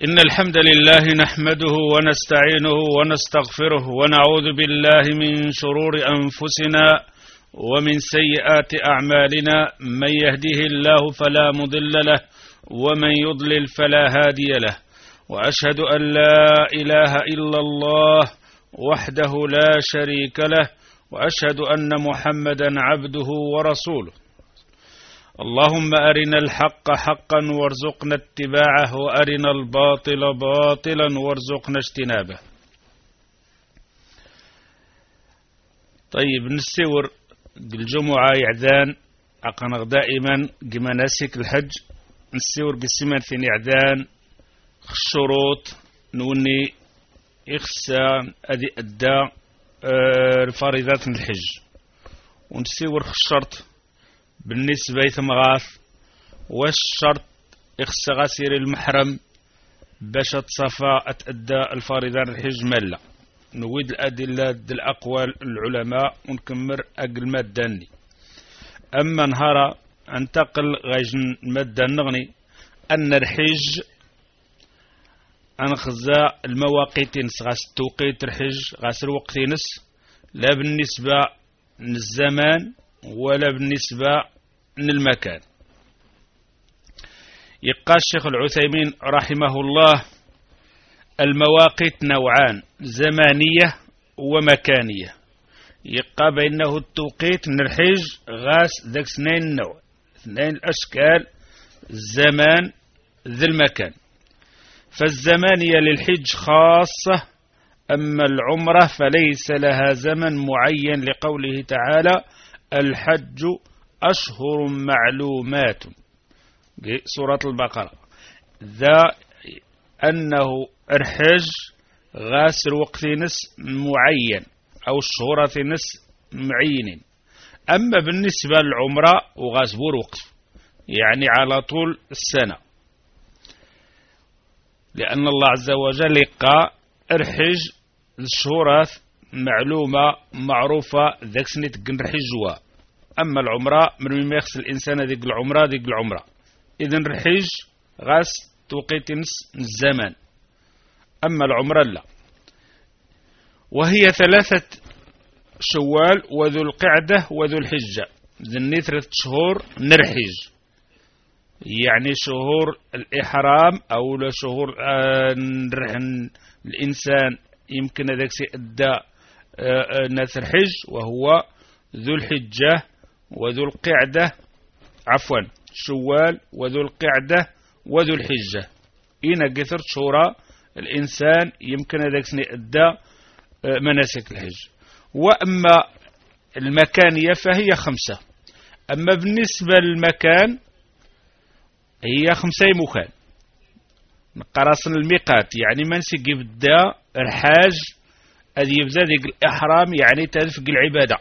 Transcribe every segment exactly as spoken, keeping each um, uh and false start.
إن الحمد لله نحمده ونستعينه ونستغفره ونعوذ بالله من شرور أنفسنا ومن سيئات أعمالنا. من يهده الله فلا مضل له ومن يضلل فلا هادي له، وأشهد أن لا إله إلا الله وحده لا شريك له، وأشهد أن محمدا عبده ورسوله. اللهم أرنا الحق حقا وارزقنا اتباعه، وأرنا الباطل باطلا وارزقنا اجتنابه. طيب نستور الجمعة يعذان أقنغ دائما مناسك الحج، نستور قسمان ثاني يعذان الشروط نوني إخسان أدي أدى الفريضات من الحج، ونستور الشرط بالنسبة ثمغاث والشرط إخس غسير المحرم باش تصفى أتأدى الفريضة الحج ملا. نويد الأدلة الأقوال العلماء ونكمر أقل ماداني. أما نهارا انتقل غاجن مادة نغني أن الحج أنخزا المواقيت غاس توقيت الحج غاس الوقت نس، لا بالنسبة للزمان ولا بالنسبة للمكان. يقال الشيخ العثيمين رحمه الله: المواقيت نوعان، زمانية ومكانية. يقال بأنه التوقيت من الحج غاس ذاك اثنين نوع، اثنين الأشكال، الزمان ذي المكان. فالزمانية للحج خاصة، أما العمرة فليس لها زمن معين، لقوله تعالى: الحج أشهر معلومات، سورة البقرة. ذا أنه الحج غاسر وقت نس معين أو الشهورة نس معين. أما بالنسبة للعمرة وغاس بوروق، يعني على طول السنة، لأن الله عز وجل لقى الحج الشهورات معلومة معروفة ذاك سنة الحجوة. أما العمرة من ما يغسل الإنسان ذيك العمرة ذيك العمرة. إذن الحج غاس توقيت الزمان، أما العمرة لا. وهي ثلاثة شوال وذو القعدة وذو الحجة، ذني ثلاثة شهور نرحج، يعني شهور الإحرام أو شهور آه الإنسان يمكن ذاك سيأدى آه ناث الحج، وهو ذو الحجة وذو القعدة، عفوا شوال وذو القعدة وذو الحجة. إن قثرت شهورا الإنسان يمكن ذاك سيأدى مناسك الحج. وأما المكانية فهي خمسة. أما بالنسبة للمكان هي خمسة مكان. نقراصن الميقات يعني من سيقي بدا الحاج أذي يبدا ذيك الإحرام، يعني تدفق العبادة.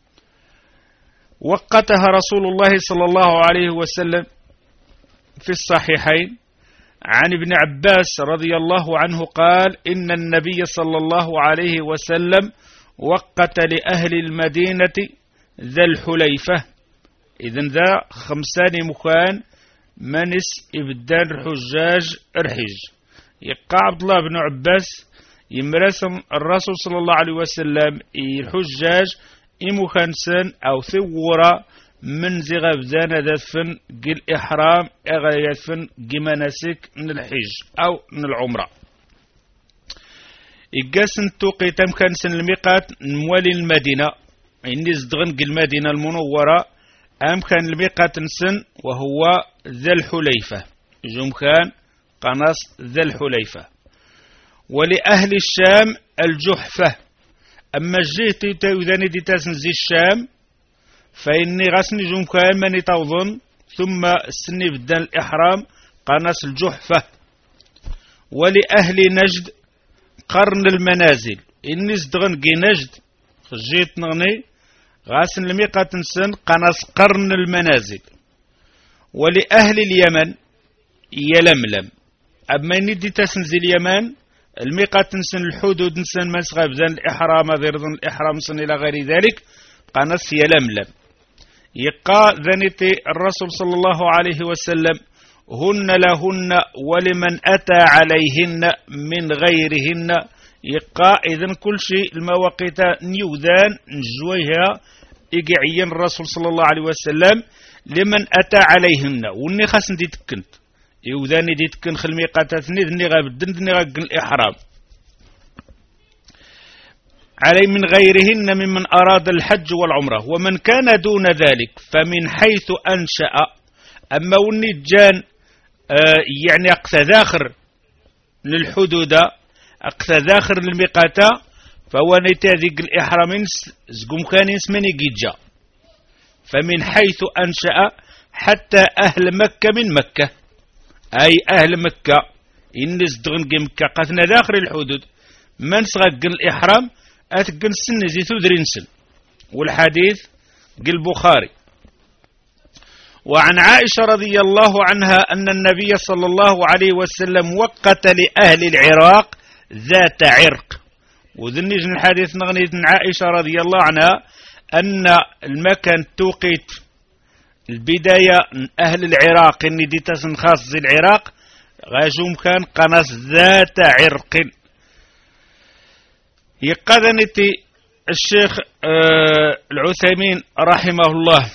وقتها رسول الله صلى الله عليه وسلم في الصحيحين عن ابن عباس رضي الله عنه قال: إن النبي صلى الله عليه وسلم وقت لأهل المدينة ذا الحليفة. إذن ذا خمسان مكان منس إبدان الحجاج الحج. يقع عبد الله بن عباس يمرسم الرسول صلى الله عليه وسلم الحجاج إمكانسن أو ثورة من زغب زان دفن قل إحرام أغيثن جمناسك من الحج أو من العمرة. إجاسن توقيت أمكانسن الميقات نوالي المدينة، إني زدغن قل المدينة المنورة أمكان الميقات نسن وهو ذا الحليفة، جمكان قناص ذا الحليفة. ولأهل الشام الجحفة. أما الجهتي تاوذاني دي تاسنزي الشام فإني غاسني جمكان ماني توظن، ثم السني بدان الإحرام قناص الجحفة. ولأهل نجد قرن المنازل. إني زدغن قي نجد خجيت نغني غاسن الميقات نسن قناص قرن المنازل. ولأهل اليمن يلملم. أما إني دي تاسنزي اليمن الميقات نسن الحدود نسن من صغاب ذن الإحرام غير ذن الإحرام نسن إلى غير ذلك قناص يلملم. يقا ذنتي الرسول صلى الله عليه وسلم هن لهن ولمن أتى عليهن من غيرهن. يقع إذن كل شيء المواقيت نيوذان نجويها إقعيا الرسول صلى الله عليه وسلم لمن أتى عليهن وني خاص ندي تكنت يوذاني دي تكن خل ميقاتاتني ذني غابدن ذني غاقن الإحرام علي من غيرهن ممن أراد الحج والعمرة. ومن كان دون ذلك فمن حيث أنشأ أما وني جان آه يعني أقصى ذاخر للحدود أقصى ذاخر للميقاتا فهو نتاذيق الإحرام زقوم كان يسمني جيجا. فمن حيث أنشأ حتى أهل مكة من مكة أي أهل مكة إنس دغن مكة قاتنا داخل الحدود من صغق الإحرام أتقن السن زيتو درينسن. والحديث قل البخاري. وعن عائشة رضي الله عنها أن النبي صلى الله عليه وسلم وقت لأهل العراق ذات عرق. وذنيج الحديث نغني عائشة رضي الله عنها أن المكان توقيت البداية أهل العراق إني دي تسن خاص زي العراق غاجوم كان قناص ذات عرق. يقذنتي الشيخ آه العثيمين رحمه الله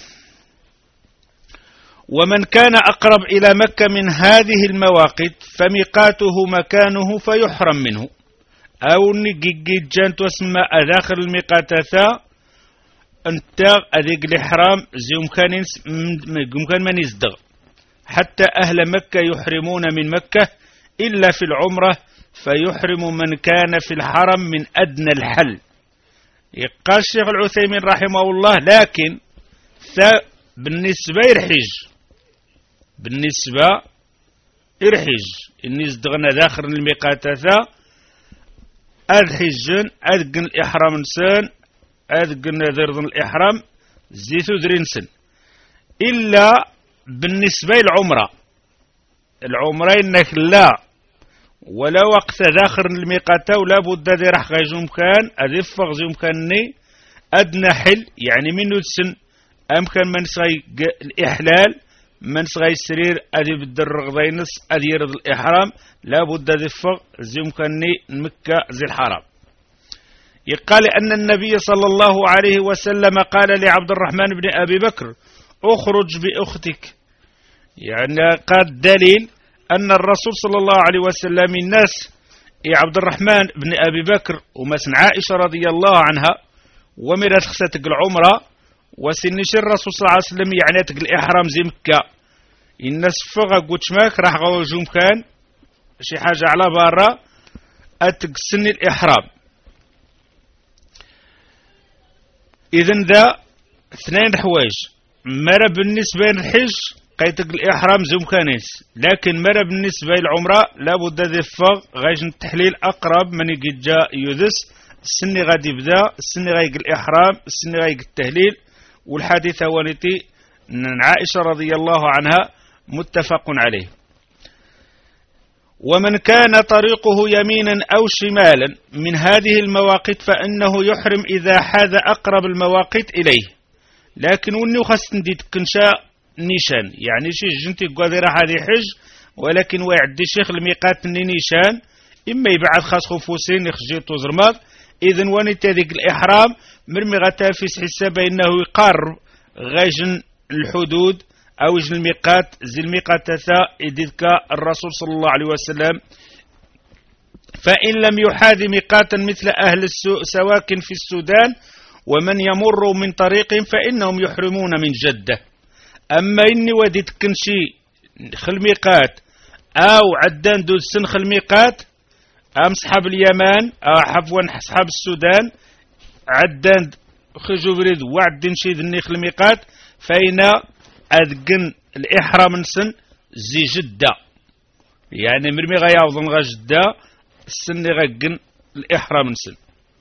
ومن كان أقرب إلى مكة من هذه المواقيت فميقاته مكانه فيحرم منه أو نجيجي جانت واسمى أداخل الميقاتاتا أنت أذيق الإحرام زي مكان من يزدغ. حتى أهل مكة يحرمون من مكة إلا في العمرة فيحرم من كان في الحرم من أدنى الحل. يقال الشيخ العثيمين رحمه الله لكن بالنسبة يرحج بالنسبة يرحج إني ازدغنا داخل الميقاتاتا أذحجن أذقن الإحرام نسان أذقن ذرضن الإحرام زيتو درينسن إلا بالنسبة للعمرة. العمرة إنك لا ولا وقت داخل الميقاتة ولا بد ذي رح غيجوم كان أذفق زيوم كاني أدنى حل يعني منو تسن أمكن من سغي الإحلال من سغي السرير أذي بدر غضينس أذي يرض الإحرام لا بد ذفق زيوم كاني مكة زي الحرام. يقال أن النبي صلى الله عليه وسلم قال لعبد الرحمن بن أبي بكر اخرج بأختك. يعني قد دليل أن الرسول صلى الله عليه وسلم الناس يا عبد الرحمن بن أبي بكر ومسن عائشة رضي الله عنها ومرت خستك العمرة وسنش الرسول صلى الله عليه وسلم يعني تقل الإحرام زي مكة الناس فغا قوتشماك راح غوجوم كان شي حاجة على بارا أتقسن الإحرام. إذن ذا اثنين حوايج مرة بالنسبة للحج قيتك الإحرام زي مكانيس لكن مرة بالنسبة للعمرة لابد ذي الفغ غايش التحليل أقرب من يجي جاء يدس السن غادي يبدا السن غايق الإحرام السن غايق التهليل. والحادثة ونتي عائشة رضي الله عنها متفق عليه. ومن كان طريقه يمينا أو شمالا من هذه المواقيت فإنه يحرم إذا حاذ أقرب المواقيت إليه. لكن وني خاص ندي تكنشا نيشان يعني شي جنتي قادرة هذه حج ولكن ويعدي شيخ الميقات نيشان إما يبعد خاص خفوسين يخجيط وزرماط. إذن ونت ذيك الإحرام مرمي غتافيس حسابه إنه يقارب غيجن الحدود أو يجن الميقات زي الميقات تثا إذك الرسول صلى الله عليه وسلم. فإن لم يحاذ ميقاتا مثل أهل السواكن في السودان ومن يمر من طريق فإنهم يحرمون من جدة. أما إني وديت كنشي خل ميقات أو عدان دول سن خل ميقات أم صحاب اليمن أو حفوا أصحاب السودان عدان خجو بريد وعدين شي ذني خل ميقات فإن أذقن الإحرام نسن زي جدة يعني مرمي غياوضن غا جدة السن غقن الإحرام نسن.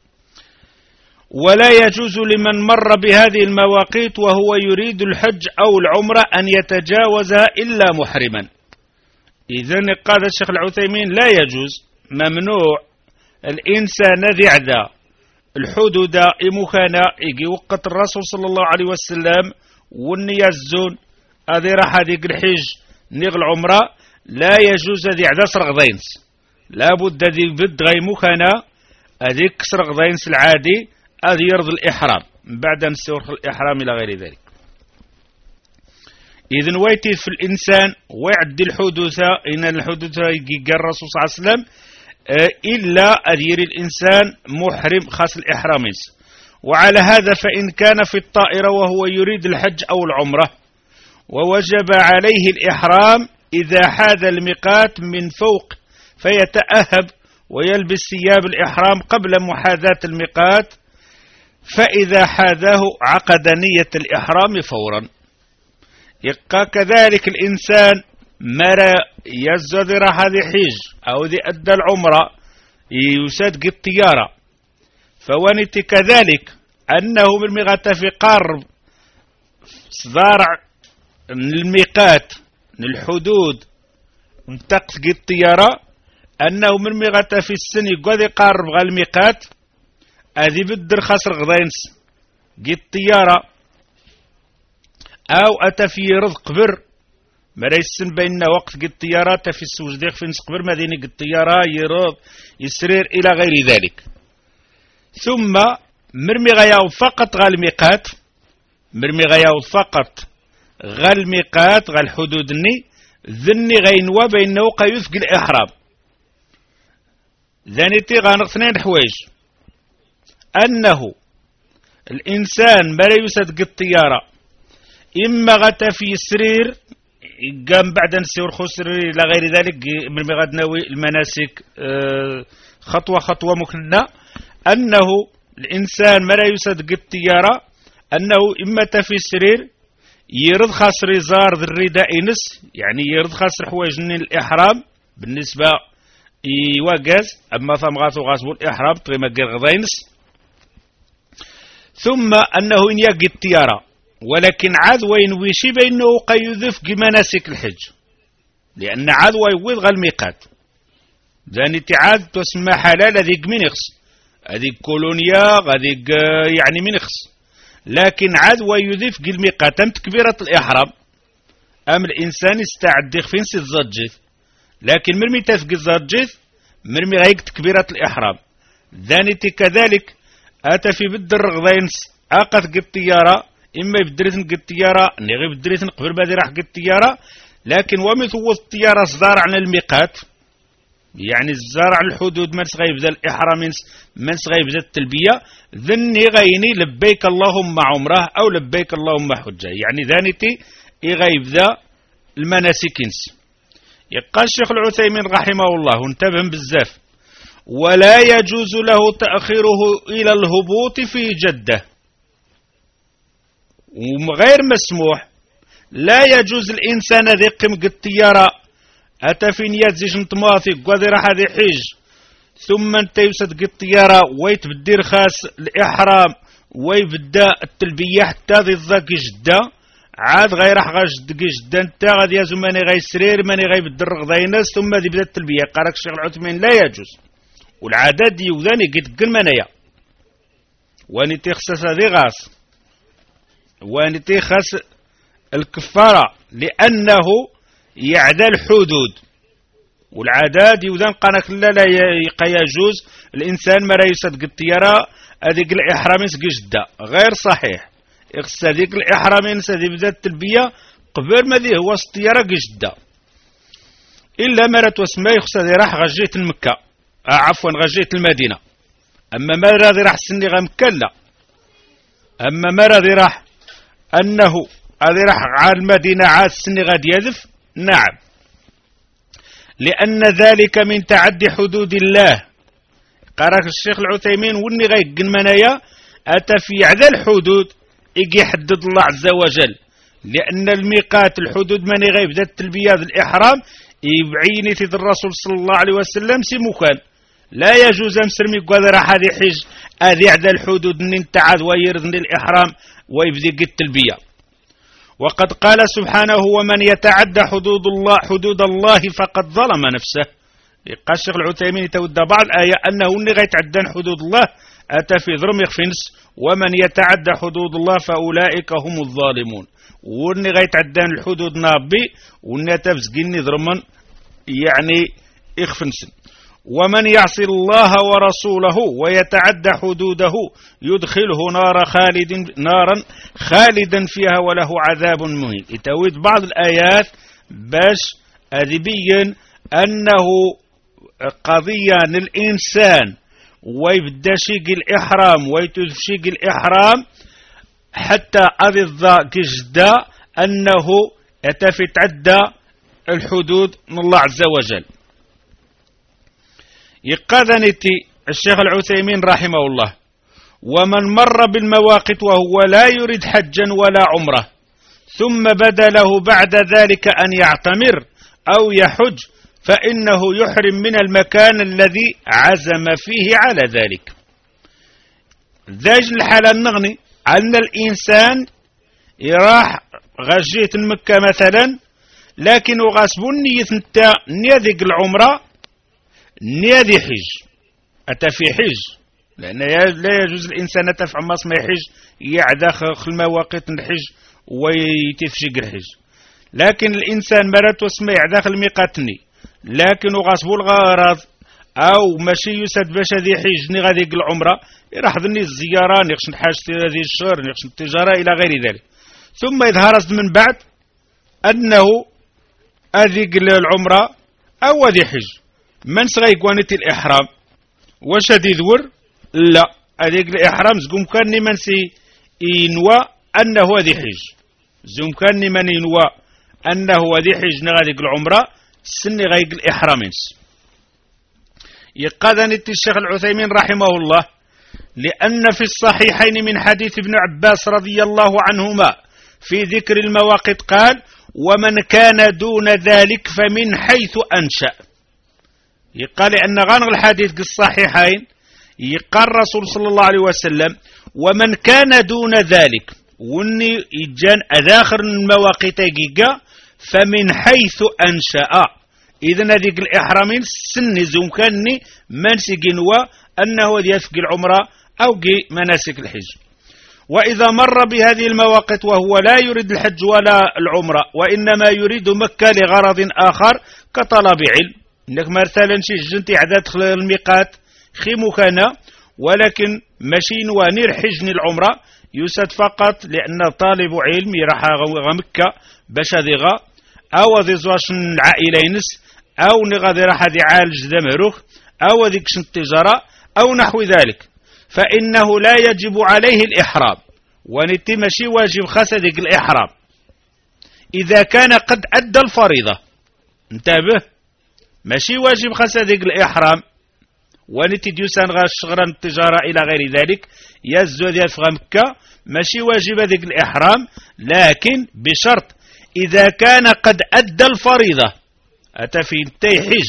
ولا يجوز لمن مر بهذه المواقيت وهو يريد الحج أو العمرة أن يتجاوزها إلا محرما. إذن قال الشيخ العثيمين لا يجوز ممنوع الإنسان ذي عدا الحدود إمكانا يجي وقت الرسول صلى الله عليه وسلم والنية الزون هذه راح هذيك الحج نيغ العمرة لا يجوز ذي عدس رغضينس، لابد ذي بد غيموخنا أذي كسر رغضينس العادي أذي يرض الإحرام بعد أن سيور الإحرام إلى غير ذلك. إذن ويتي في الإنسان ويعد الحدوثة إن الحدوثة يجي الرسول صلى الله عليه وسلم إلا أذير الإنسان محرم خاص الإحرام. وعلى هذا فإن كان في الطائرة وهو يريد الحج أو العمرة ووجب عليه الإحرام إذا حاذ الميقات من فوق فيتأهب ويلبس ثياب الإحرام قبل محاذاة الميقات، فإذا حاذاه عقد نية الإحرام فورا. يبقى كذلك الإنسان مرى يزد راح هذه حج أو ذي أدى العمرة يسد الطيارة، فوانت كذلك أنه من مغة في قرب صدارع الميقات الحدود انتقت الطيارة أنه من مغة في السن يقضي قارب غا الميقات أذي بدر خسر غضينس قد الطيارة أو أتى في رض قبر مريسن بين وقت قد الطيارة في السوج ديق في نسقبر مدينة قد الطيارة يرض يسرير إلى غير ذلك. ثم مرمي غياو فقط غا الميقات مرمي غياو فقط غا الميقات غا الحدود الني ذني غينوا بينه قيثق الإحرام. ذانيتي غانقتنين حوايج أنه الإنسان مري يسد الطيارة إما غتا في سرير قام بعد نسير خسر إلى غير ذلك من غاد ناوي المناسك خطوة خطوة مكنة، أنه الإنسان مري يسد الطيارة أنه إما في سرير يرد خاصر يزار الرداء نس يعني يرد خاصر حوايج الإحرام بالنسبة يواجز أما ثم غاثو غاسبو الإحرام تغيما غير غضينس. ثم أنه إن يقي الطيارة ولكن عاد وين ويشي بأنه قيذف مناسك الحج لأن عاد ويوض غا الميقات ذاني تعاد تسمى حلال هذيك منخس هذيك كولونيا هذيك يعني منخس، لكن عاد ويذف الميقات أم تكبيرة الإحرام أم الإنسان يستعد فين سيتزجث، لكن مرمي تثق الزجث مرمي غيك تكبيرة الإحرام. ذانيتي كذلك أتى في بد الرغضين أقت قد الطيارة إما يبدريتن قد الطيارة نغي بدريتن قبل بادي راح قد الطيارة، لكن ومثوث الطيارة صدار عن الميقات يعني الزار على الحدود من سغيبدا الإحرام من سغيبدا التلبية ذني غيني لبيك اللهم عمره أو لبيك اللهم حجة يعني ذانيتي يغيبدا المناسكينس. يقال الشيخ العثيمين رحمه الله انتبه بزاف ولا يجوز له تأخيره إلى الهبوط في جدة وغير مسموح. لا يجوز الإنسان ذي قم قد الطيارة أتى في نيات زيش نتماثي قوذي راح هذه حج ثم انت يوسد قد الطيارة ويتبدير خاص الإحرام ويبدا التلبية حتى ذي الضاق جدة عاد غير راح غاجد جدا انت غادي يازو ماني غاي سرير ماني غاي بدر غضينس ثم ذي بدا التلبية. قالك الشيخ العثيمين لا يجوز والعادات دي وذاني قد قل منايا واني تخصص هذه غاص واني تخص الكفارة لأنه يعدى الحدود والعادات يوذان قالك لا لا يجوز الإنسان مرا يصدق الطيارة هذيك الإحرامين جدة غير صحيح. يخص هذيك الإحرامين هذه بدات التلبية قبل ما ذي هو الطيارة جدة إلا مرت واسمه يخص هذه راح غجيت المكة آه عفوا غجيت المدينة. أما مرة ذي راح سني غمكة لا أما مرة ذي راح أنه هذه راح على المدينة عاد سني غادي يذف نعم لأن ذلك من تعدي حدود الله. قرأ الشيخ العثيمين وني غيق المنايا أتى في عذا الحدود يجي يحدد الله عز وجل لأن الميقات الحدود من غيب ذات التلبية الإحرام يبعيني تد الرسول صلى الله عليه وسلم سي مكان لا يجوز أمسرمي قال راح هذه حج هذه عذا الحدود ان انت عاد ويرضني الإحرام ويبدي قد التلبية. وقد قال سبحانه ومن يتعدى حدود الله حدود الله فقد ظلم نفسه. قال الشيخ العثيمين يتودى بعض الآية أنه اللي غيتعدى حدود الله أتى في ضرم يخفنس ومن يتعدى حدود الله فأولئك هم الظالمون. وني غيتعدان الحدود نابي وني تفزقني ضرما يعني يخفنس. ومن يعصي الله ورسوله ويتعدى حدوده يدخله نار خالد نارا خالدا فيها وله عذاب مهين. يتويد بعض الآيات باش أذبيا أنه قضية الإنسان ويبدا شيق الإحرام ويتفشيق الإحرام حتى أضض كجدا أنه يتفي تعدى الحدود من الله عز وجل. يقاذنتي الشيخ العثيمين رحمه الله ومن مر بالمواقت وهو لا يريد حجا ولا عمره ثم بدا له بعد ذلك أن يعتمر أو يحج فإنه يحرم من المكان الذي عزم فيه على ذلك. ذاج الحالة نغني أن الإنسان يراح غجية مكة مثلا لكن غاسبون نية نتا نيذق العمرة نيذي حج أتى في حج لأن لا يجوز الإنسان تفعل ما اسمه حج يعدخل المواقيت الحج ويتفشق الحج. لكن الإنسان مرات واسمه يعدخل ميقاتني لكن غاسبو الغرض أو ماشي يسد باش هذه حج غاديك العمرة راح ذني الزيارة نقش حاجة هذه الشهر نقش التجارة إلى غير ذلك. ثم يظهر من بعد أنه هذيك العمرة أو هذه حج من سغيكوانت الإحرام واش هذي ذور لا هذيك الإحرام زقوم كان من سي ينوى أنه هذه حج زقوم كان من ينوى أنه هذه حج نغاديك العمرة سني غايق الإحرامينس. يقاذنت الشيخ العثيمين رحمه الله لأن في الصحيحين من حديث ابن عباس رضي الله عنهما في ذكر المواقت قال ومن كان دون ذلك فمن حيث أنشأ. يقال أن غانغ الحديث الصحيحين يقال الرسول صلى الله عليه وسلم ومن كان دون ذلك وني يجان أذاخر المواقت جيجا فمن حيث أنشأ. إذن هذيك الإحرامين سني زمكاني منسك نوا أنه يفق العمرة أو جي مناسك الحج. وإذا مر بهذه المواقت وهو لا يريد الحج ولا العمرة وإنما يريد مكة لغرض آخر كطلب علم إنك مثلا شي جنتي عدد الميقات خي مكانا ولكن ماشي نوانير حجني العمرة يسد فقط لأن طالب علم يراح مكة باش هذيغا أو ذي زواشن عائلينس أو نغادي راح هذي عالج دمروخ أو ذيكش التجارة أو نحو ذلك فإنه لا يجب عليه الإحرام ونتي ماشي واجب خاص ذيك الإحرام إذا كان قد أدى الفريضة. انتبه ماشي واجب خاص ذيك الإحرام ونتي ديوسان غاش شغران التجارة إلى غير ذلك يزو ذي في مكة ماشي واجب ذيك الإحرام لكن بشرط إذا كان قد أدى الفريضة أتى في انتي حج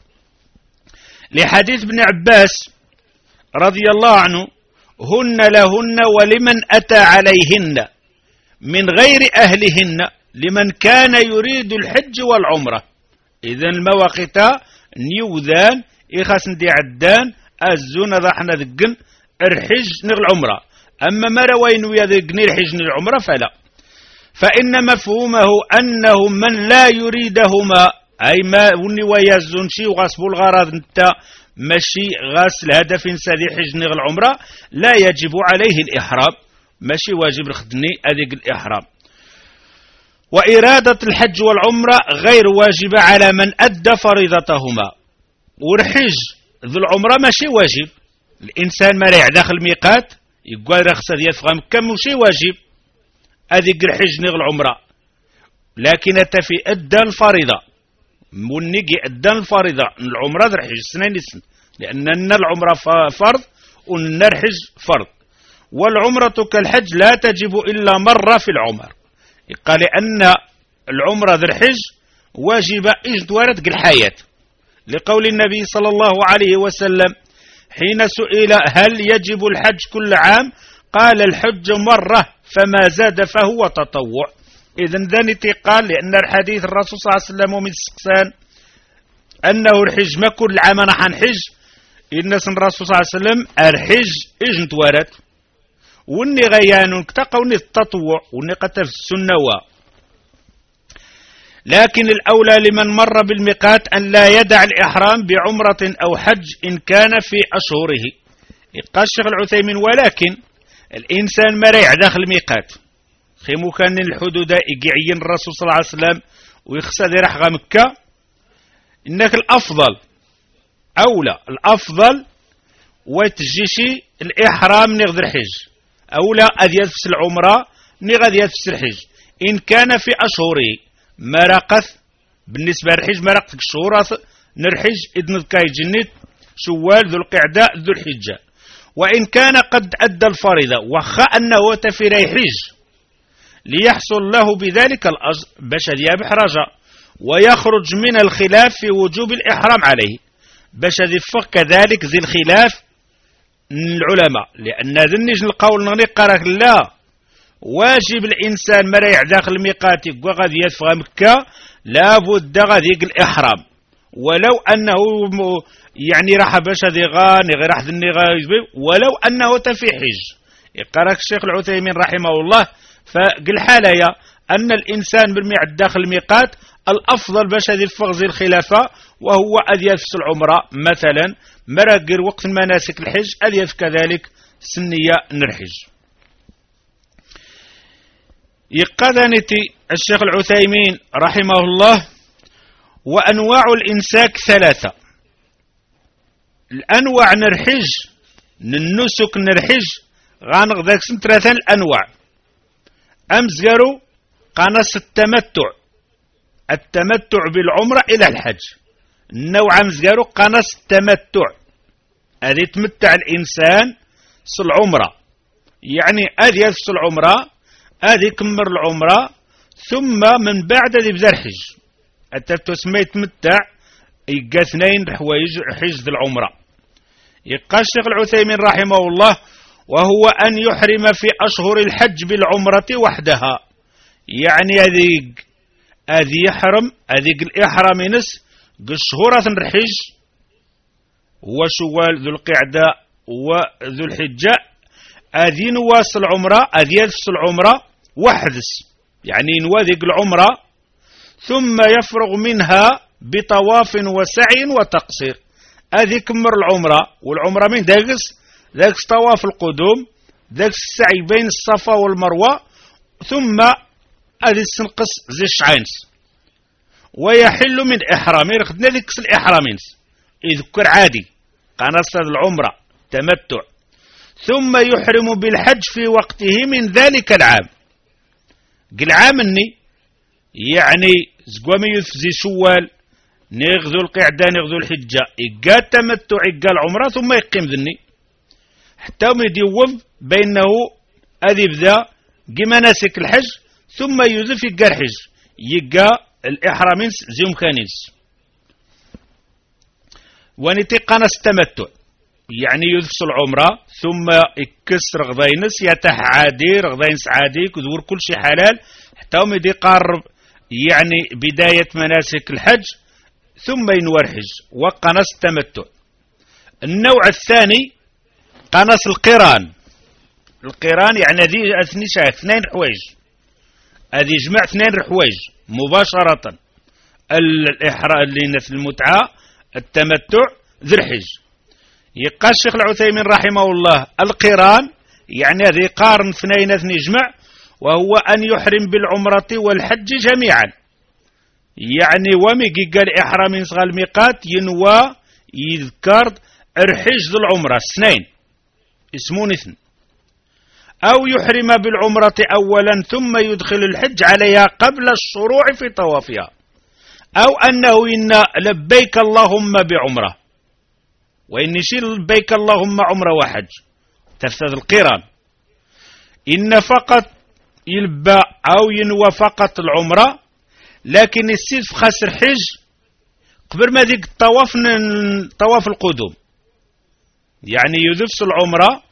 لحديث ابن عباس رضي الله عنه هن لهن ولمن أتى عليهن من غير أهلهن لمن كان يريد الحج والعمرة. إذن المواقيت نيوذان إخاس ندي عدان الزون ضحنا ذقن الحج نغ العمرة أما مروين ويذقني الحج نغ العمرة فلا. فإن مفهومه أنه من لا يريدهما أي ما وني ويزون شي وغصب الغرض انت ماشي غاسل هدف سدي حج نغ العمرة لا يجب عليه الإحرام ماشي واجب الخدني أذيك الإحرام. وإرادة الحج والعمرة غير واجبة على من أدى فريضتهما والحج ذو العمرة ماشي واجب. الإنسان ما رايح داخل ميقات يقول رخصة يفغم كم ماشي واجب أذيك الحج نغ العمرة لكن أتفي أدى الفريضة منجي أدى الفريضة العمرة ذا الحج سنين سن لأن العمرة فرض وأن الحج فرض والعمرة كالحج لا تجب إلا مرة في العمر. قال أن العمرة ذا الحج واجبة إجدوارة الحياة لقول النبي صلى الله عليه وسلم حين سئل هل يجب الحج كل عام قال الحج مرة فما زاد فهو تطوع. إذن ذنتي قال لأن الحديث الرسول صلى الله عليه وسلم من السقسان أنه الحج ما كل عام راح نحج الناس الرسول صلى الله عليه وسلم أرحج إجنت ورد وني غيان كتقوني التطوع وني قتل السنة و لكن الأولى لمن مر بالميقات أن لا يدع الإحرام بعمرة أو حج إن كان في أشهره. قال الشيخ العثيمين ولكن الإنسان مريع داخل الميقات خيمو كان الحدود يقعين الرسول صلى الله عليه وسلم ويخسد رحغة مكة إنك الأفضل أولى الأفضل وتجيشي الإحرام نغذر حج أولى أذيات في العمرة نغذيات في الحج إن كان في أشهره مرقث بالنسبة للحج مرقث الشهور نرحج إذن ذكاي جنيت شوال ذو القعدة ذو الحجة. وإن كان قد أدى الفريضة وخا أنه تفير يحج ليحصل له بذلك الأجر باش يابح رجاء ويخرج من الخلاف في وجوب الإحرام عليه باش يفق كذلك ذي الخلاف العلماء لأن ذنج القول نقرأ لا واجب الإنسان مريع داخل الميقات وغادي يدفع مكة لابد غادي الإحرام ولو أنه يعني راح باش هذي غاني غير راح ذني ولو أنه تفي حج. يقرأ الشيخ العثيمين رحمه الله فقل حاليا أن الإنسان بالميعاد داخل الميقات الأفضل باش هذي الفغز الخلافة وهو أذياف العمرة مثلا مرقر وقت المناسك الحج أذياف كذلك سنية نرحج. يقدنتي الشيخ العثيمين رحمه الله وأنواع الإنساك ثلاثة. الأنواع نرحج النسك نرحج غانغ سن ثلاثة الأنواع أمزقروا قناص التمتع التمتع بالعمرة إلى الحج النوع أمزقروا قناص التمتع هذه تمتع الإنسان العمرة يعني هذه يفس العمرة هذه كمر العمرة ثم من بعد ذي بذا الحج حتى تسمى يتمتع يقى اثنين حوايج حج العمرة. يقال الشيخ العثيمين رحمه الله وهو أن يحرم في أشهر الحج بالعمرة وحدها يعني هذه هذه يحرم هذه الإحرام نس قشهورة الحج وشوال ذو القعدة وذو الحجة هذه نواس العمرة هذه يدفس العمرة وحدس يعني نواذق العمرة ثم يفرغ منها بطواف وسعي وتقصير هذه كمر العمرة والعمرة من داقس ذاك طواف القدوم ذاك السعي بين الصفا والمروة ثم هذه السنقص زي الشعينس ويحل من إحرامين رخدنا ذيك الإحرامين يذكر عادي قناص العمرة تمتع ثم يحرم بالحج في وقته من ذلك العام قل عامني يعني زقوامي يفزي شوال نغذو القعدة نغذو الحجة إقا التمتع إقا العمرة ثم يقيم ذني حتى يديوف بينه أذي بذا مناسك الحج ثم يذف إقا الحج يقا الإحرامين زيوم كانيس ونتقن التمتع يعني يذفس العمرة ثم يكسر غضينس يتح عادي رغضينس عادي كذور كل شيء حلال حتى يدي قارب يعني بداية مناسك الحج ثم ينور حج وقنص التمتع. النوع الثاني قنص القران القران يعني ذي اثني شايف اثنين حوايج هذه جمع اثنين حوايج مباشرة الإحرام اللي في المتعة التمتع ذي الحج. يقال الشيخ العثيمين رحمه الله القران يعني هذه قارن اثنين اثني جمع وهو أن يحرم بالعمرة والحج جميعا يعني وميقي قال إحرام ينصغى الميقات ينوى يذكر الحج ذو العمرة اثنين اسمون اثن أو يحرم بالعمرة أولا ثم يدخل الحج عليها قبل الشروع في طوافها أو أنه إن لبيك اللهم بعمرة وإن يشيل لبيك اللهم عمرة وحج تفسد القران إن فقط يلبى أو ينوى فقط العمرة لكن السيف خسر حج قبل ما ذيك الطواف طواف القدوم يعني يذفس العمرة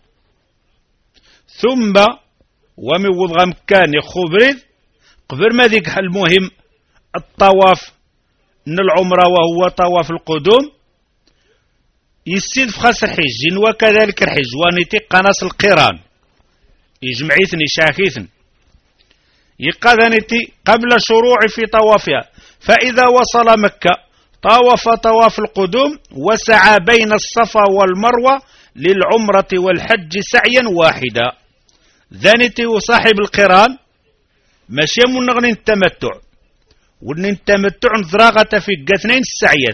ثم ومن وضغ مكان يخبرد قبل ما ذيك المهم الطواف من العمرة وهو طواف القدوم يسيد في خاص الحج جنوا كذلك الحج ونتي قناص القران يجمعيثن يشاكيثن يقذنتي قبل شروع في طوافها، فإذا وصل مكة طاوف طواف القدوم وسعى بين الصفا والمروة للعمرة والحج سعيا واحدا. ذانتي وصاحب القران ماشي منغني التمتع ونن التمتع نزراغة في اثنين السعيات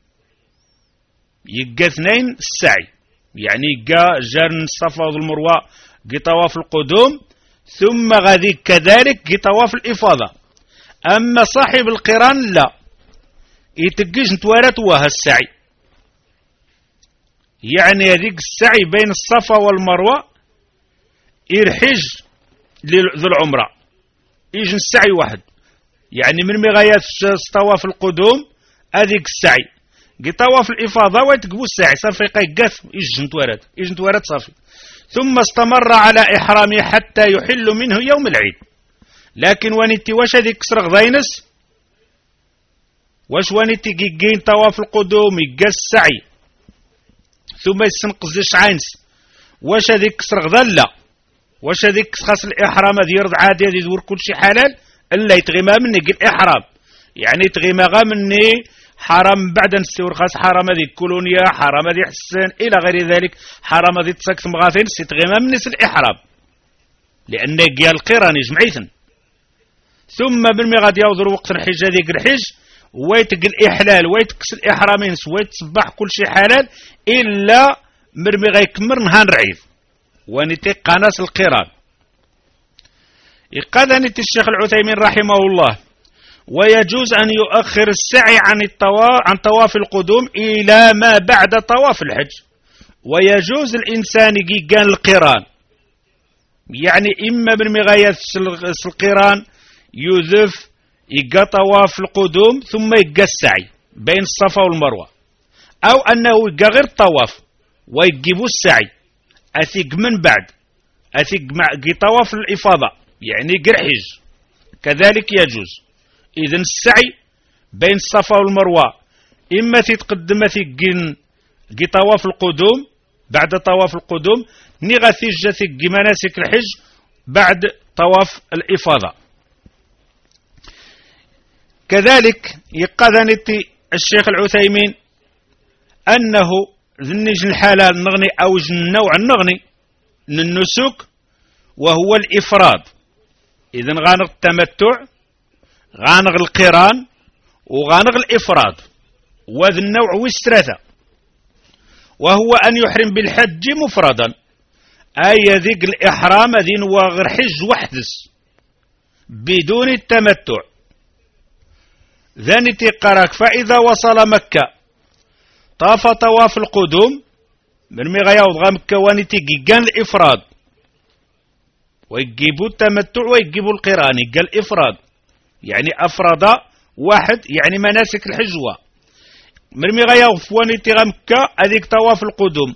يقى اثنين السعي، يعني يقى جار الصفا والمروة قي طواف القدوم ثم غادي كذلك قي طواف الإفاضة. أما صاحب القران لا يتقيش نتوارت وها السعي، يعني هذيك السعي بين الصفا والمروة يرحج ذو العمرة يجي السعي واحد، يعني من مغايات طواف القدوم هذيك السعي قي طواف الإفاضة ويتقبو السعي صافي قيقاف يجي نتوارت يجي نتوارت صافي، ثم استمر على إحرامه حتى يحل منه يوم العيد. لكن ونتي واش هذيك كسر غضينس واش ونتي كيكين طواف القدوم يقى السعي ثم يستنقز عينس واش هذيك كسر غضا لا، واش هذيك خاص الإحرام هذه يرض عادي هذه يدور كل شيء حلال الا يتغيما مني الإحرام، يعني يتغيما غا مني حرام بعد نستور خاص حرام هذه كولونيا حرام هذه حسن الى غير ذلك حرام هذه تسكت مغاثين ستغيما من نس الإحرام لأن قيا القران يجمعيثن. ثم بالمي غادي يوضر وقت الحج هذيك الحج ويتق الإحلال ويتكس الإحرامين ويتصبح كل شيء حلال إلا مرمي غيكمر نهار عيد ونتي قناص القران. يقادني الشيخ العثيمين رحمه الله ويجوز أن يؤخر السعي عن الطواف عن طواف القدوم إلى ما بعد طواف الحج، ويجوز الإنسان يقان القران يعني إما بالمغايات القران يذف يقى طواف القدوم ثم يقى السعي بين الصفا والمروة، أو أنه يقى غير الطواف ويقبو السعي أثيق من بعد أثيق مع طواف الإفاضة يعني قرحج كذلك يجوز. إذن السعي بين الصفا والمروة إما تتقدم ثيقين قي طواف القدوم بعد طواف القدوم نغا ثيجة ثيقي مناسك الحج بعد طواف الإفاضة. كذلك يقذنتي الشيخ العثيمين أنه ذنج الحلال نغني أو النوع النغني للنسك وهو الإفراد. إذن غانغ التمتع غانغ القران وغانغ الإفراد وذا النوع والثلاثة، وهو أن يحرم بالحج مفردا أي ذيك الإحرام ذين وغير حج وحدس بدون التمتع. ذاني تقرأك فإذا وصل مكة طاف طواف القدوم من مغايا وضغى مكة وانتي قيقان الإفراد ويجيبوا التمتع ويجيبوا القران يقال الإفراد يعني أفراد واحد يعني مناسك الحجوة مرمي غيا وفواني تيغا مكة هذيك طواف القدوم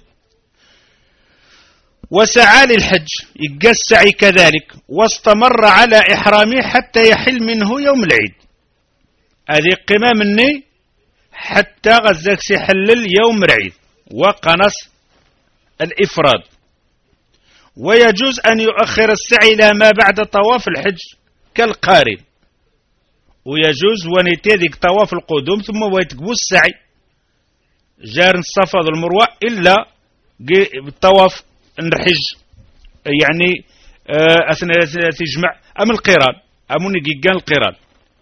وسعى للحج يقى السعي كذلك واستمر على إحرامه حتى يحل منه يوم العيد. هذه قمة مني حتى غزاك سيحلل يوم العيد وقنص الإفراد. ويجوز أن يؤخر السعي إلى ما بعد طواف الحج كالقارن، ويجوز ونتيذك طواف القدوم ثم ويتقبو السعي جار الصفا والمروة إلا بالطواف الحج يعني أثناء تجمع أم القران أم نجيجان القران.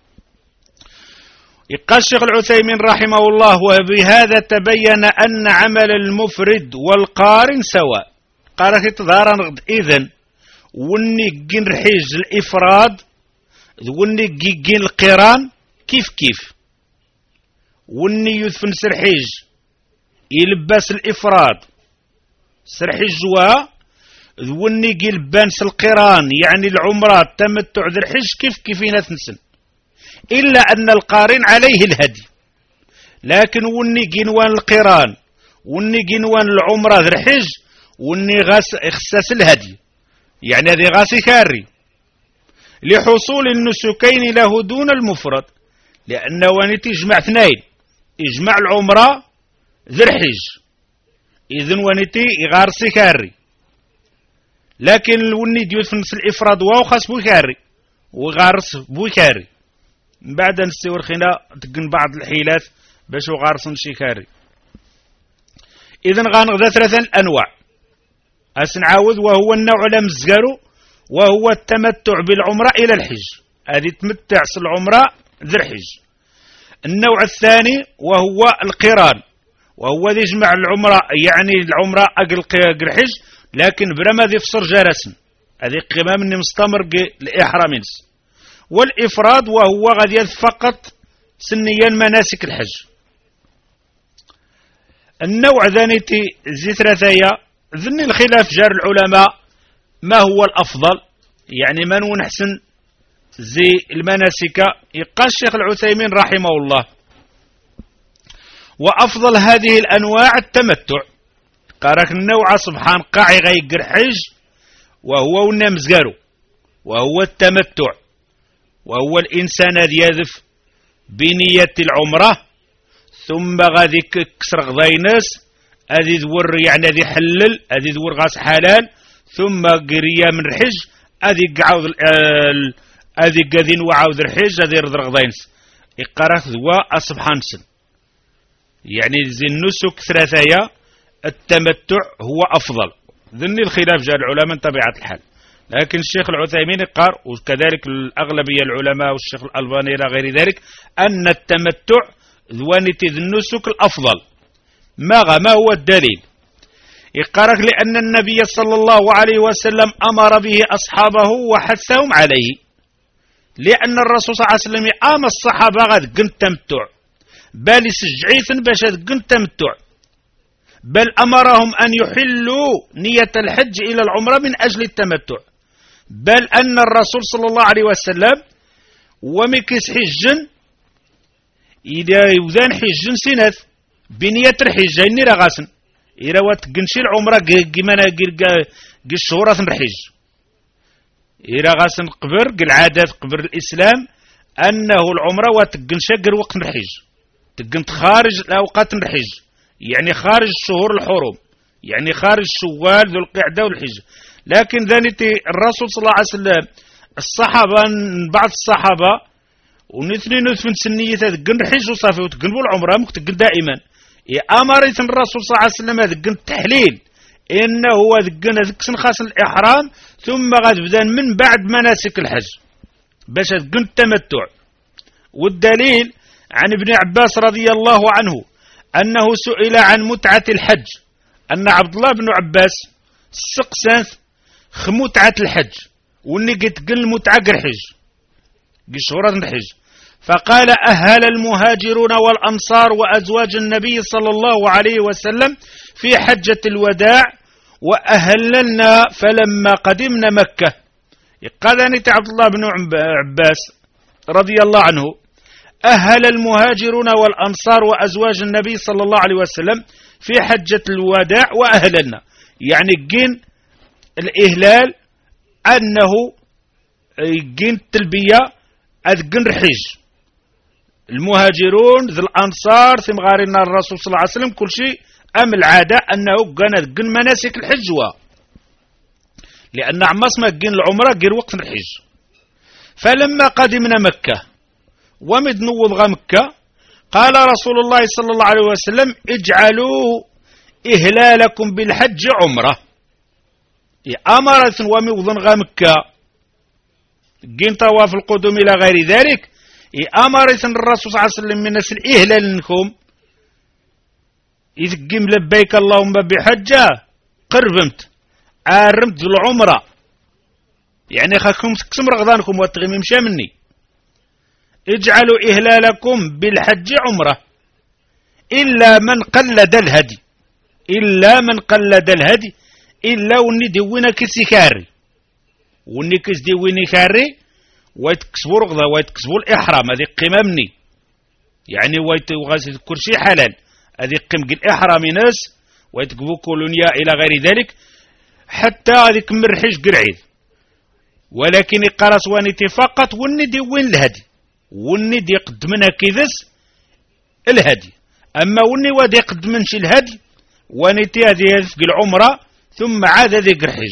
يقال الشيخ العثيمين رحمه الله وبهذا تبين أن عمل المفرد والقارن سواء. قال تظهر نغد إذن ونجين رحيج الإفراد ونجين القران كيف كيف وني يدفن سرحيج يلبس الإفراد سرحيج جوا وني يلبس القران يعني العمرات تمتع ذي الحج كيف كيفين تنسن إلا أن القارن عليه الهدي. لكن وني جنوان القران وني جنوان العمرة ذي الحج وني غاس اخساس الهدي يعني هذه غاسي كاري لحصول النسكين له دون المفرد، لأنه وني تجمع اثنين يجمع العمرة ذي الحج إذن ونتي يغارسي كاري، لكن الوني ديوت في نص الإفراد واو خاص بوكاري وغارس بوكاري. من بعد نستور خنا تقن بعض الحيلات باش وغارسن شي كاري. إذن غنغدا ثلاثة أنواع أسنعاود، وهو النوع لمزقرو وهو التمتع بالعمرة إلى الحج، هذه تمتع العمرة ذي الحج. النوع الثاني وهو القران، وهو يجمع العمرة يعني العمرة أقل الحج لكن برما ذي فصر جرسن، هذه قمام اني مستمر الإحرام. والإفراد وهو غادي فقط سنيا مناسك الحج. النوع ذانيتي زي ثلاثية ذني الخلاف جار العلماء ما هو الأفضل، يعني من ونحسن زي المناسك. يقال الشيخ العثيمين رحمه الله وأفضل هذه الأنواع التمتع. قارك النوع سبحان قاعي غيقر حج وهو ونمزقارو وهو التمتع، وهو الإنسان هذا يذف بنية العمرة ثم غادي كسر غضاينس هذه دور يعني هذه حلل هذه دور غاس حلال ثم قريه من الحج هذه قعود هذه قادين وعاود الحج هذه رضر غضاينس. إقارات ذوا سبحان سن يعني زي النسك ثلاثية التمتع هو أفضل. ذني الخلاف جاء العلماء طبيعة الحال، لكن الشيخ العثيمين قال وكذلك الأغلبية العلماء والشيخ الألباني إلى غير ذلك أن التمتع ذوانتي النسك الأفضل. ما هو الدليل؟ يقارك لأن النبي صلى الله عليه وسلم أمر به أصحابه وحثهم عليه، لأن الرسول صلى الله عليه وسلم أمر الصحابة غاد قن تمتع بل سجعيث باش قن تمتع، بل أمرهم أن يحلوا نية الحج إلى العمرة من أجل التمتع، بل أن الرسول صلى الله عليه وسلم ومكس حجن إذا يوذان حجن سنة بنية الحج إني رغاسن إذا واتقنشي العمرة جمانا قل شهورة الحج إذا غاسن قبر قل عادات قبر الإسلام أنه العمرة واتقنشي قل وقت الحج تقنت خارج الأوقات الحج، يعني خارج الشهور الحرم، يعني خارج شوال ذو القعدة والحج. لكن ذانيتي الرسول صلى الله عليه وسلم الصحابة بعض الصحابة ونثني نثفن سنية تقن الحج وصافي وتقن العمرة ممكن تقن دائما. أمرت الرسول صلى الله عليه وسلم تقن التحليل إنه هو تقن ذكسن خاص الإحرام ثم غاد بدان من بعد مناسك الحج باش تقن التمتع. والدليل عن ابن عباس رضي الله عنه أنه سئل عن متعة الحج، أن عبد الله بن عباس سقسان خمتعة الحج واني قلت قل متعة الحج قل شهورة الحج، فقال أهل المهاجرون والأنصار وأزواج النبي صلى الله عليه وسلم في حجة الوداع وأهللنا فلما قدمنا مكة. قال أنت عبد الله بن عباس رضي الله عنه أهل المهاجرون والأنصار وأزواج النبي صلى الله عليه وسلم في حجة الوداع وأهللنا، يعني جين الإهلال أنه جين التلبية أذقن الحج المهاجرون ذي الأنصار ثم غارنا الرسول صلى الله عليه وسلم كل شيء أم العادة أنه قنا أذقن مناسك الحج و لأن عمص ما جين العمرة غير وقت الحج. فلما قدمنا مكة ومد نوض مكة قال رسول الله صلى الله عليه وسلم اجعلوا إهلالكم بالحج عمرة. أمرت وموض مكة جين طواف القدوم إلى غير ذلك أمرت الرسول صلى الله عليه وسلم من نسل إهلال لكم إذ قم لبيك اللهم بحجة قربمت آرمت العمرة، يعني خاكم تقسم رغضانكم واتغمي مشى مني. اجعلوا إهلالكم بالحج عمرة إلا من قلد الهدي، إلا من قلد الهدي إلا وني ديونا كسيكاري وني كس ديويني كاري ويتكسبوا رغضة ويتكسبوا الإحرام هذه قيمة مني، يعني ويتغاسل كل شيء حلال هذه قيمة الإحرام ناس ويتكبوا كولونيا إلى غير ذلك حتى هذه كم الحج قرعيد. ولكن قرص وانتي فقط وني ديوين الهدي وني دي قدمنا كذس الهدي، أما وني ودي قدمنش الهدي ونتي هذه في العمرة ثم عاد ذيك الحج.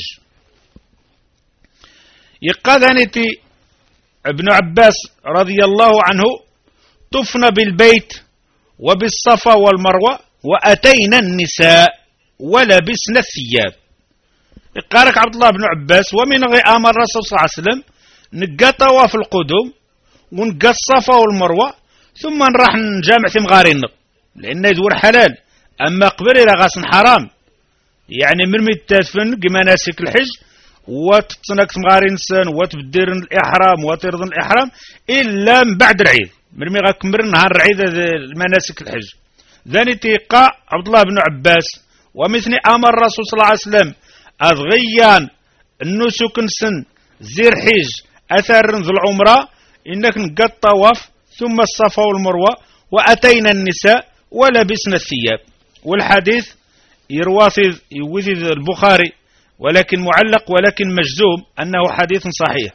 يقال نتي ابن عباس رضي الله عنه طفنا بالبيت وبالصفا والمروة وأتينا النساء ولبسنا الثياب. يقارك عبد الله بن عباس ومن غير أمر الرسول صلى الله عليه وسلم نقا طواف القدوم ونقا الصفا والمروة ثم نروح نجامع ثمغارين لأن يدور حلال. أما قبل إلى غاسن حرام يعني مرمي التدفن مناسك الحج وتتصنك ثمغارين سن وتبدير الإحرام وترضن الإحرام إلا من بعد العيد مرمي غاكمر نهار العيد المناسك الحج. ذاني تيقى عبد الله بن عباس ومثل أمر الرسول صلى الله عليه وسلم أضغيان النسك سن زير حج أثر ذو العمرة إنك نقى الطواف ثم الصفا والمروة وأتينا النساء ولبسنا الثياب. والحديث يروافي يوذي البخاري ولكن معلق ولكن مجزوم أنه حديث صحيح.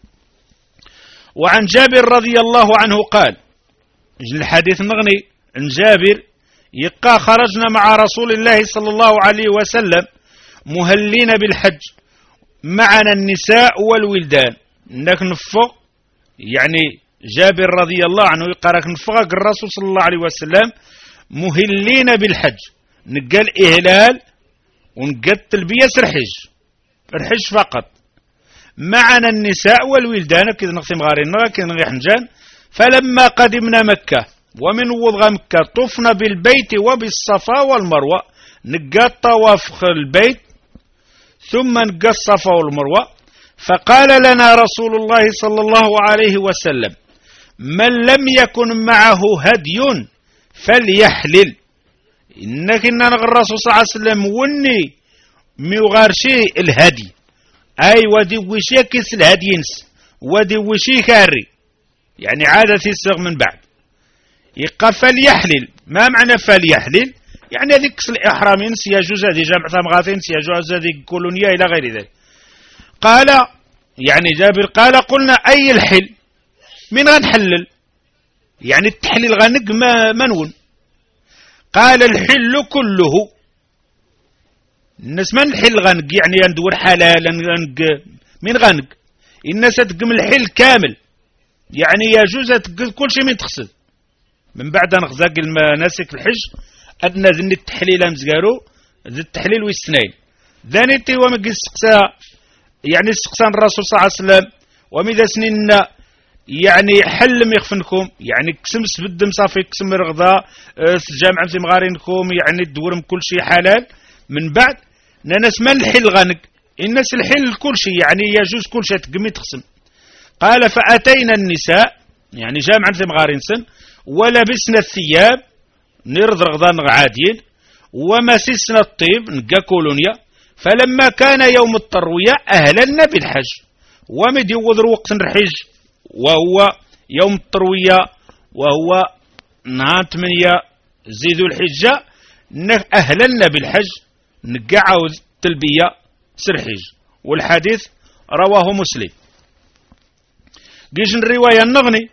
وعن جابر رضي الله عنه قال الحديث نغني عن جابر يقى خرجنا مع رسول الله صلى الله عليه وسلم مهلين بالحج معنا النساء والولدان انك نفق يعني جابر رضي الله عنه يقرأ نفق الرسول صلى الله عليه وسلم مهلين بالحج نقال إهلال ونقال تلبية الحج الحج فقط معنا النساء والولدان كذا نقسم غارين كذا نغي حنجان. فلما قدمنا مكة ومن وضغ مكة طفنا بالبيت وبالصفا والمروة نقى الطواف البيت ثم نقى الصفا والمروة. فقال لنا رسول الله صلى الله عليه وسلم من لم يكن معه هدي فليحلل. إنك إننا الرسول صلى الله عليه وسلم وني ميغارشي الهدي أي ودي وشي كيس الهدي ينس ودي وشي كاري يعني عادة السغ من بعد يقى فليحلل. ما معنى فليحلل؟ يعني هذيك الإحرام ينس يجوز هذه جمع ثمغاتين يجوز هذه كولونيا إلى غير ذلك. قال يعني جابر قال قلنا أي الحل من غنحلل يعني التحليل غنق ما منون. قال الحل كله. الناس من الحل غنق يعني يندور حلال غنق من غنق الناس تقم الحل كامل يعني يجوز تقل كل شيء من تقصد من بعد نغزاق المناسك الحج أدنى ذن التحليل أمزقارو ذي التحليل والسنين ذانيتي ومقل السقساء يعني السقسان الرسول صلى الله عليه وسلم ومذا سنين يعني حل يخفنكم يعني كسم سبدم صافي كسم رغضاء جامعة في مغارينكم يعني الدورم كل شيء حلال. من بعد ناس من الحل غنق الناس الحل كل شيء يعني يجوز كل شيء تقمي تقسم. قال فأتينا النساء يعني جامعة في مغارينسن ولبسنا الثياب نرض رغضان عاديين ومسسنا الطيب نقا كولونيا. فلما كان يوم التروية أهلنا بالحج ومد يوضر وقت الحج وهو يوم التروية وهو نهار ثمانية زيدوا الحجة أهلنا بالحج نقا عاود تلبية سرحج. والحديث رواه مسلم. قيش الرواية النغني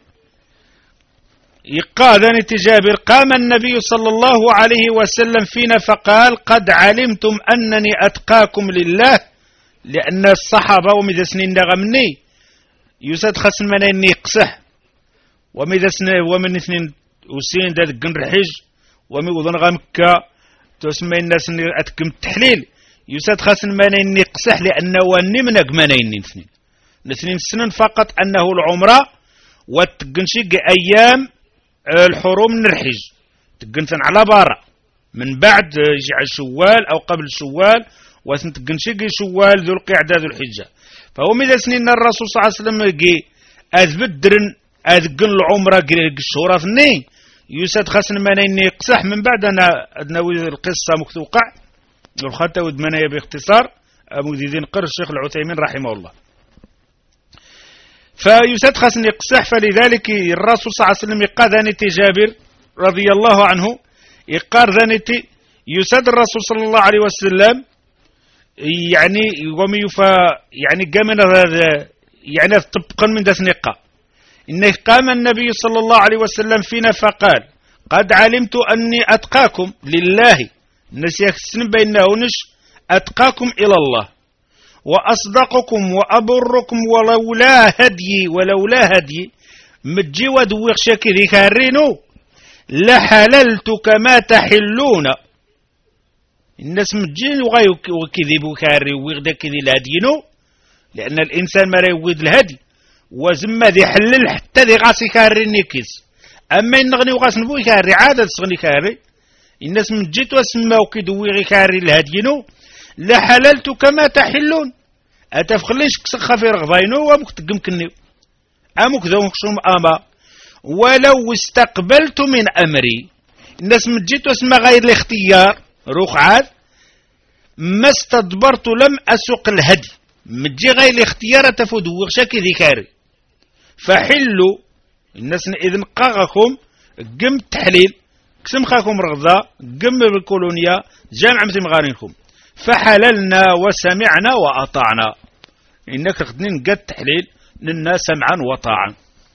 يقاذن تجابر قام النبي صلى الله عليه وسلم فينا فقال قد علمتم أنني أتقاكم لله لأن الصحابة ومذا سنين نغمني يساد خسن من أني يقسح ومذا سنين ومن اثنين وسين ذات قنرحج ومذا غمكة تسمى الناس أتكم التحليل يساد خسن من أني يقسح لأنه ونمنق من أني اثنين اثنين سنين فقط أنه العمرة وتقنشق أيام الحروم نرحج تقنسن على بارا من بعد يجعل شوال أو قبل شوال وتقنشق شوال ذو القعدة ذو الحجة. فهو ماذا سنين الرسول صلى الله عليه وسلم يجي أذبت درن أذقن العمرة الشهورة اثنين يساد خسن منين يقسح. من بعد أنا أدنوي القصة مكتوقع والخطة ودمنايا باختصار مذيذين قر الشيخ العثيمين رحمه الله. فيساد خسن يقسح. فلذلك الرسول صلى الله عليه وسلم يقال ذانتي جابر رضي الله عنه يقال ذانتي يساد الرسول صلى الله عليه وسلم يعني وميفا يعني قامنا هذا يعني طبقا من ذا نقا إنه قام النبي صلى الله عليه وسلم فينا فقال قد علمت أني أتقاكم لله الناس يكسن بينهونش أتقاكم إلى الله وأصدقكم وأبركم ولولا هدي ولولا هدي متجي ودوغ شاكي ذكارينو لحللت كما تحلون الناس متجين وغاي وكذب وكاري ويغدا كذي الهدينو لأن الإنسان ما يويد الهدي وزما ذي حلل حتى ذي غاسي كاري نيكيز أما إن غني وغاس نبوي كاري عادة سغني كاري الناس متجيت واسما وكيدوي كاري الهدينو لحللت كما تحلون أتفخليش كسخة في رغضينو ومكتقم كنيو أمك ذو مكشوم أما ولو استقبلت من أمري الناس متجيت واسما غير الاختيار روخ عاد ما استدبرت لم أسوق الهدي متجي غير الاختيار تفود وغشاكي ذكاري فحلوا الناس إذن قاغكم قم تحليل كسم خاكم رغضا قم بالكولونيا جامع مسلم غارينكم فحللنا وسمعنا وأطعنا إنك خدنين قد تحليل لنا سمعا وطاعا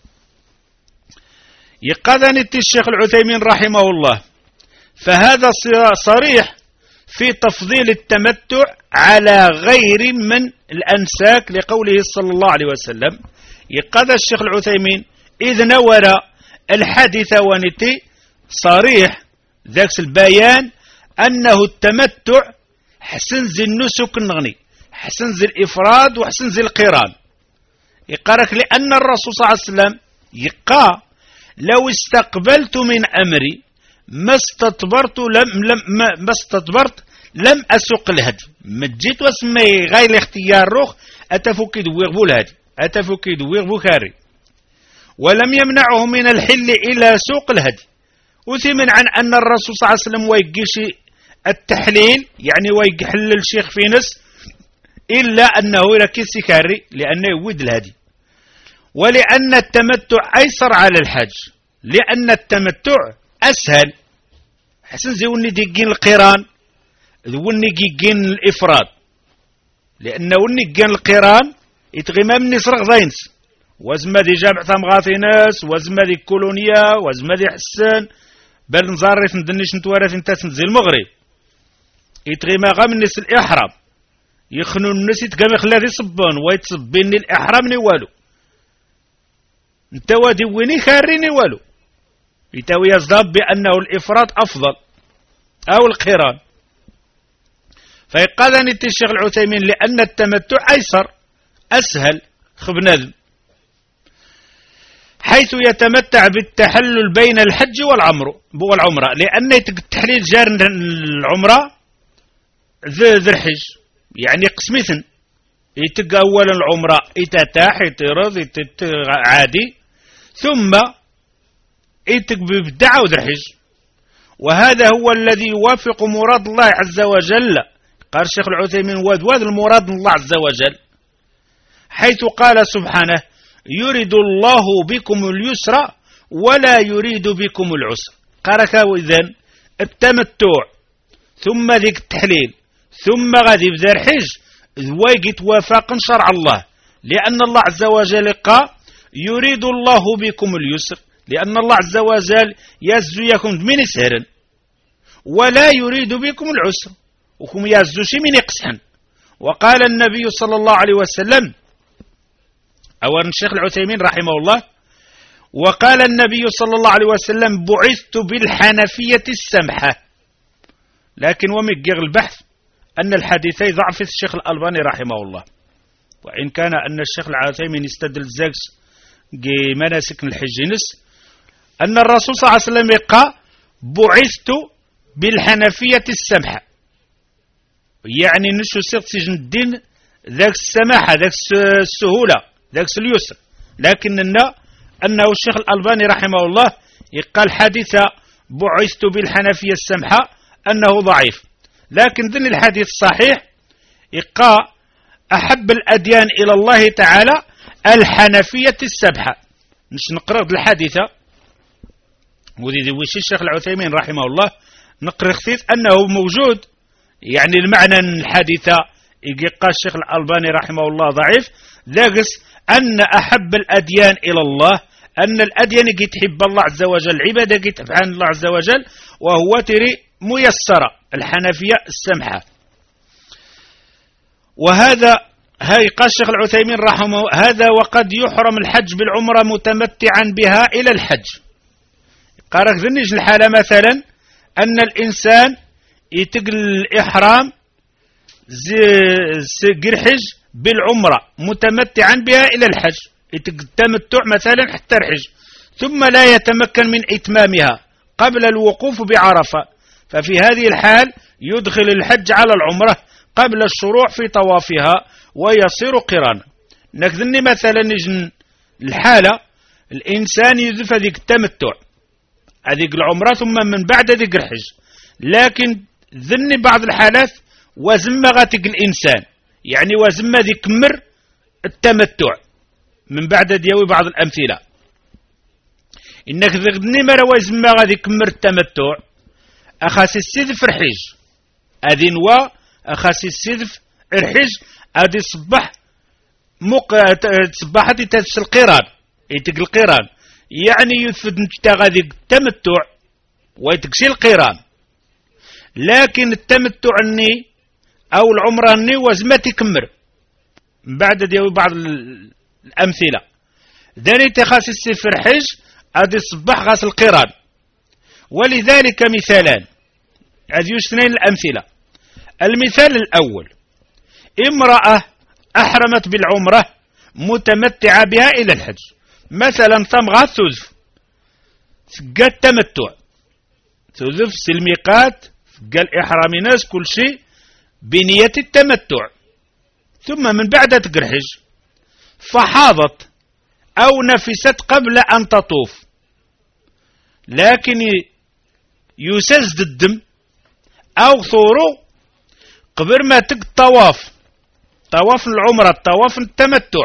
يقاذني الشيخ العثيمين رحمه الله فهذا صريح في تفضيل التمتع على غير من الأنساك لقوله صلى الله عليه وسلم يقاذ الشيخ العثيمين إذ نور الحديث ونتي صريح ذاك البيان أنه التمتع حسن زي النسك النغني حسن زي الإفراد وحسن زي القران يقارك لأن الرسول صلى الله عليه وسلم يقا لو استقبلت من أمري ما استطبرت لم لم ما استطبرت لم أسوق الهدي مجيت واسمي غير الاختيار روخ أتفوك دويغ بو الهدي أتفوك دويغ بو كاري ولم يمنعه من الحل إلى سوق الهدي وثمن عن أن الرسول صلى الله عليه وسلم ويقش التحليل يعني ويحلل الشيخ في نس إلا أنه يركز سكاري لأنه يود الهدي ولأن التمتع أيسر على الحج لأن التمتع أسهل حسن زي وني ديجين القران وني ديجين الإفراد لأن وني ديجين القران يتغيما من يسرق زينس وزما دي جامع ثمغاثي ناس وزما دي كولونيا وزما دي حسان بل نزارف ندنيش نتوارث انتاس نزي المغرب يتغيما غا من نس الإحرام يخنو الناس يتقام يخلادي صبان ويتصبيني الإحرام ني والو انت وادي ويني خاريني والو يتاوي يزداد بأنه الإفراد أفضل أو القران فيقاذني الشيخ العثيمين لأن التمتع أيسر أسهل خبنذ حيث يتمتع بالتحلل بين الحج والعمر والعمرة لأن التحليل جار العمرة ذي الحج يعني قسمثن يتقى أولا العمرة يتتاح يترض عادي ثم يتقى ببدعة وذي الحج وهذا هو الذي يوافق مراد الله عز وجل قال الشيخ العثيمين واد المراد الله عز وجل حيث قال سبحانه يريد الله بكم اليسر ولا يريد بكم العسر قالك إذن التمتع ثم ذيك التحليل ثم غادي بذا الحج ويجت وفاقا شرع الله لأن الله عز وجل قال يريد الله بكم اليسر لأن الله عز وجل يزيكم من سهر ولا يريد بكم العسر وكم يزوشي من يقسحن وقال النبي صلى الله عليه وسلم أولا الشيخ العثيمين رحمه الله وقال النبي صلى الله عليه وسلم بعثت بالحنفية السمحة لكن ومقر البحث أن الحديثي ضعف الشيخ الألباني رحمه الله وإن كان أن الشيخ العثيمين يستدل زاكس مناسك الحجينس أن الرسول صلى الله عليه وسلم قال بعثت بالحنفية السمحة يعني نشو سيغ سجن الدين ذاك السماحة ذاك السهولة ذاك اليسر لكننا أنه الشيخ الألباني رحمه الله يقال حديث بعثت بالحنفية السمحة أنه ضعيف لكن ذن الحديث صحيح يقال أحب الأديان إلى الله تعالى الحنفية السمحة مش نقرأ الحديثة وذي وش الشيخ العثيمين رحمه الله نقرأ خثيث أنه موجود يعني المعنى الحديثة يقال الشيخ الألباني رحمه الله ضعيف ذاقس أن أحب الأديان إلى الله أن الأديان تحب الله عز وجل العبادة تحب الله عز وجل وهو تري ميسرة الحنفية السمحة. وهذا هاي قال الشيخ العثيمين رحمه هذا وقد يحرم الحج بالعمرة متمتعا بها إلى الحج. قارك ذنج الحالة مثلا أن الإنسان يتقل الإحرام قرحج بالعمرة متمتعا بها إلى الحج، التمتع مثلا حتى الحج، ثم لا يتمكن من إتمامها قبل الوقوف بعرفة، ففي هذه الحال يدخل الحج على العمرة قبل الشروع في طوافها ويصير قرانا. نكذني مثلا نجن الحالة الإنسان يذف ذيك التمتع هذيك العمرة ثم من بعد ذيك الحج، لكن ذني بعض الحالات وزم غاتك الإنسان يعني وزم ذيك مر التمتع من بعد ديوي بعض الأمثلة. إنك ذني مر وزم غاتك مر التمتع أخاس السيدف الحج أذن و أخاس السيدف الحج أدي صبح مق صباحتي تفس القران يتق القران يعني يفد غادي التمتع ويتكشي القران، لكن التمتع اني او العمره اني وزمه تكمر من بعد ديال بعض الامثله ذاني تخاس السيف الحج ادي الصباح غاس القران. ولذلك مثالان هذه اثنين الامثله. المثال الاول امراه احرمت بالعمره متمتعه بها الى الحج، مثلا ثمغات ثوذف قال التمتع ثوذف الميقات قال إحرام ناس كل شيء بنية التمتع، ثم من بعد تقرحج فحاضت أو نفست قبل أن تطوف، لكن يسزد الدم أو ثورو قبل ما تق طواف طواف العمرة طواف التمتع،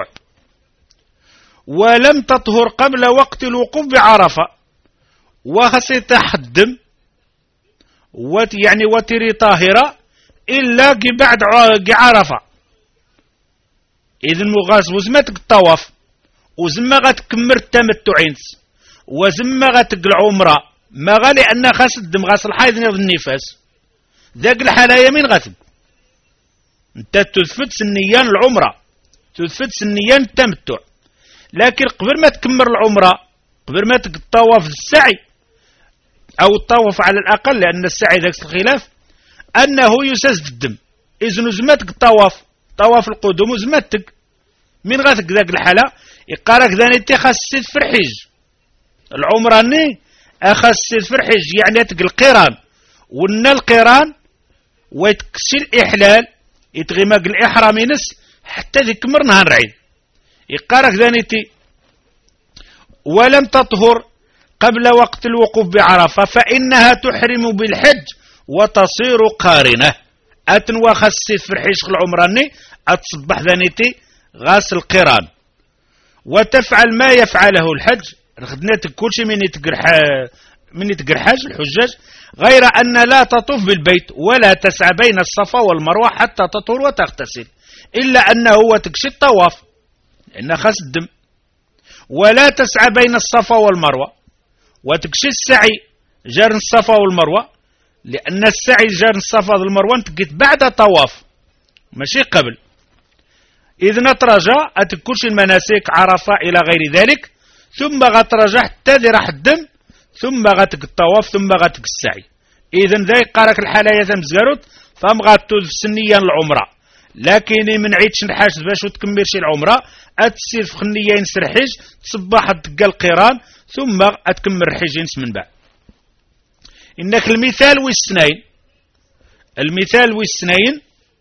ولم تطهر قبل وقت الوقوف بعرفة وخسيت حدم وت يعني وتري طاهرة إلا بعد عرفة. إذن مغاز وزمتك الطواف وزما غتكمر التمتعين وزما غتق العمرة ما غالي أن خاس الدم غاس الحيض نيض النفاس ذاك الحالة يمين غتق انت تثبت سنيان العمرة تثبت سنيان التمتع، لكن قبل ما تكمل العمرة قبل ما تطوف السعي أو الطواف على الأقل لأن السعي ذاك الخلاف أنه يسز الدم، إذن زمتك الطواف طواف القدوم وزمتك من غاتك ذاك الحالة يقارك ذاني تخسد في الحج العمرة ني أخسد في الحج يعني تق القران ونا القران ويتكسي الإحلال يتغمق الإحرام ينس حتى ذيك مر نهار عيد يقارك ذانيتي ولم تطهر قبل وقت الوقوف بعرفة فإنها تحرم بالحج وتصير قارنة أتنوى خسيت في الحج العمراني أتصبح ذانيتي غاس القران وتفعل ما يفعله الحج رخدناتك كل شيء من يتقرح من يتقرحاج الحجاج غير أن لا تطوف بالبيت ولا تسعى بين الصفا والمروة حتى تطهر وتغتسل، إلا أنه هو تكشي الطواف لأن خاص الدم، ولا تسعى بين الصفا والمروة وتكشي السعي جار الصفا والمروة لأن السعي جار الصفا والمروة تقيت بعد طواف ماشي قبل. إذ نترجى أتكلش المناسك عرفة إلى غير ذلك ثم غترجع حتى ذي راح الدم ثم غتك الطواف ثم غتك السعي. إذن ذاك قارك الحالة يتمزقروت فهم غاتوذ سنيا العمرة، لكن من عيدش نحاش باش وتكملش العمرة أتسير في خنية ينسر حج تصبح تقى القران ثم أتكمل الحج ينس من بعد. إنك المثال والسنين المثال والسنين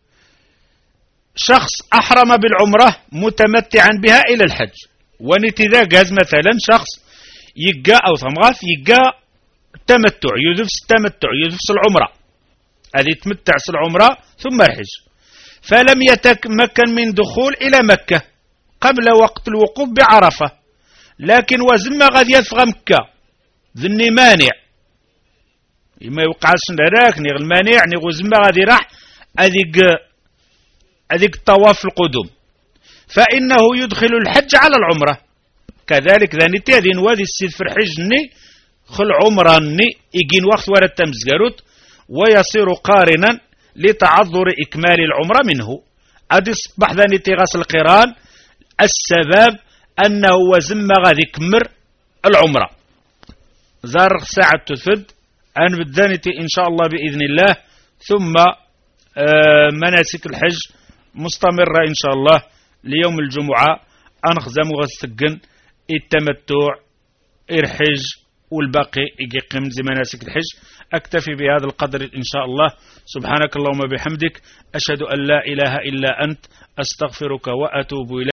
شخص أحرم بالعمرة متمتعا بها إلى الحج ونتذا قاز مثلا شخص يقى أو ثمغاث يقى التمتع يذفس التمتع يذفس العمرة هذه تمتع العمرة ثم الحج، فلم يتمكن من دخول إلى مكة قبل وقت الوقوف بعرفة، لكن وزم غادي يفغى مكة ذني مانع ما يوقعش نراك نيغ المانع نيغ وزم غادي راح أذيك أذيك الطواف القدوم فإنه يدخل الحج على العمرة. كذلك ذاني تادين وادي السيد في الحج ني خل عمرة ني يجين وقت ورا التمزقروت ويصير قارنا لتعذر إكمال العمرة منه. أدي صبح ذاني تغاس القران السبب أنه وزم غادي يكمر العمرة زار ساعة تثد أن بدانتي إن شاء الله بإذن الله. ثم آه مناسك الحج مستمرة إن شاء الله ليوم الجمعة أنخزم غسقن التمتع إرحج والباقي يقيم زي مناسك الحج. أكتفي بهذا القدر إن شاء الله. سبحانك اللهم بحمدك أشهد أن لا إله إلا أنت أستغفرك وأتوب إليك.